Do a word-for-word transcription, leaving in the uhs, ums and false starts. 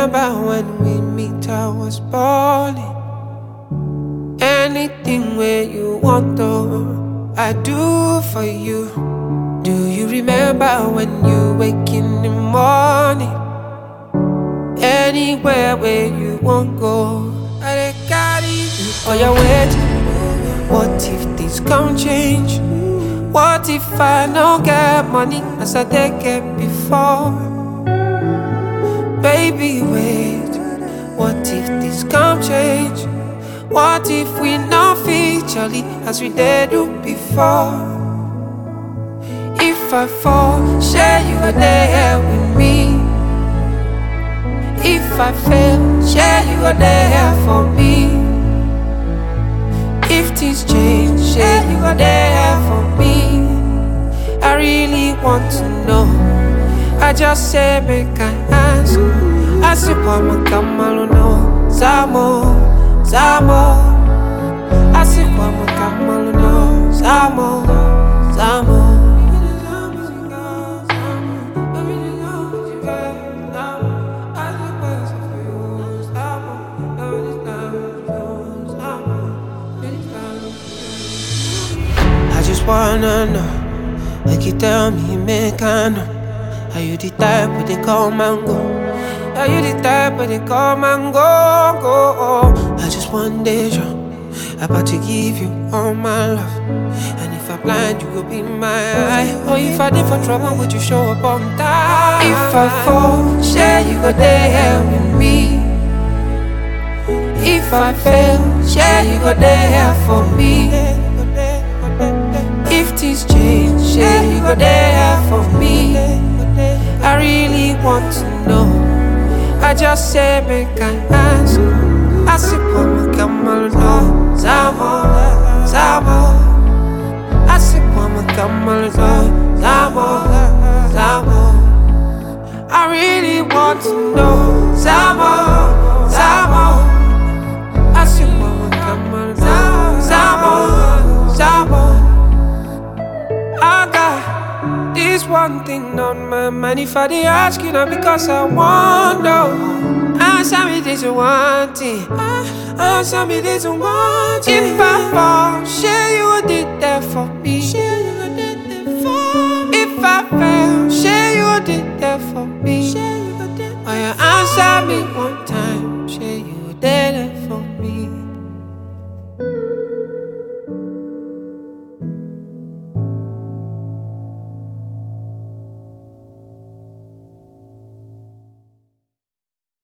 remember when we meet, I was balling. Anything where you want, though, I do for you. Do you remember when you wake in the morning? Anywhere where you won't go, I dey carry you for your wedding. What if things come change? What if I don't get money as I did get before? Baby, wait. What if things come change? What if we not featurely as we did do before? If I fall, share you are there with me. If I fail, share you are there for me. If things change, share you are there for me. I really want to know. I just say make I ask. I say Kwama Kamalu no Zamo, Zamo. I say Kwama Kamalu no Zamo, Zamo. I just wanna know, like you tell me, make I know. Are you the type where they come and go? Are you the type where they come and go, go? I just one day sure, about to give you all my love. And if I'm blind, you will be my eye. Or if I did for trouble, would you show up on time? If I fall, share you go there with me. If I fail, share you go there for me. If things change, share you go there for me. I really want to know. I just say make I ask. I say Kwama Kamalu no Zamo, Zamo. I say Kwama Kamalu no Zamo, Zamo. I really want to know. Zamo, Zamo. I say Kwama Kamalu no Zamo, Zamo. I got this one thing on my mind. If I dey ask you, not because I want no. Answer me this one thing. Answer me this one thing. If I fall, share you did that for me. If I fail, share you did that for me. Oh, you answer me one time.